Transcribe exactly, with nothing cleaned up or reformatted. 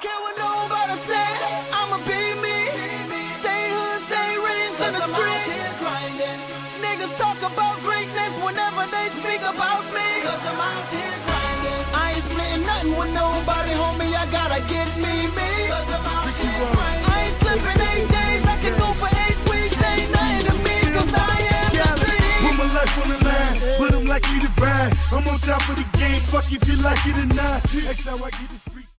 care what nobody say. I'ma be me. Stay hood, stay raised in the streets. Niggas talk about greatness whenever they speak about me. Cause I'm out here grinding. I ain't splitting nothing with nobody, homie. I gotta get me, me. Cause I'm out here grinding. I ain't slipping eight days. I can go for eight weeks. Ain't nothing to me. Cause I am the street. Put my life on the line. Put them like you divine. I'm on top of the game. Fuck if you like it or not. That's how I get it.